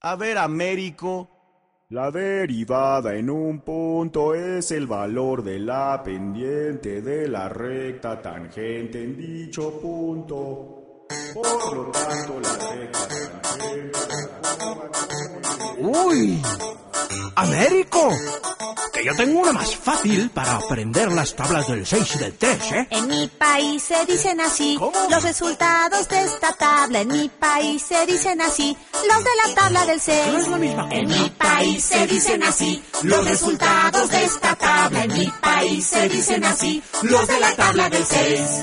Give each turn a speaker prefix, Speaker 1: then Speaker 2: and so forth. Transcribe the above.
Speaker 1: A ver, Américo.
Speaker 2: La derivada en un punto es el valor de la pendiente de la recta tangente en dicho punto. Por lo tanto, la recta tangente...
Speaker 3: ¡Uy! ¡Américo! Que yo tengo una más fácil para aprender las tablas del 6 y del 3, ¿eh?
Speaker 4: En mi país se dicen así.
Speaker 3: ¿Cómo?
Speaker 4: Los resultados de esta tabla. En mi país se dicen así. Los de la tabla del 6.
Speaker 3: No es la misma cosa.
Speaker 4: En mi país se dicen así. Los resultados de esta tabla. En mi país se dicen así. Los de la tabla del 6.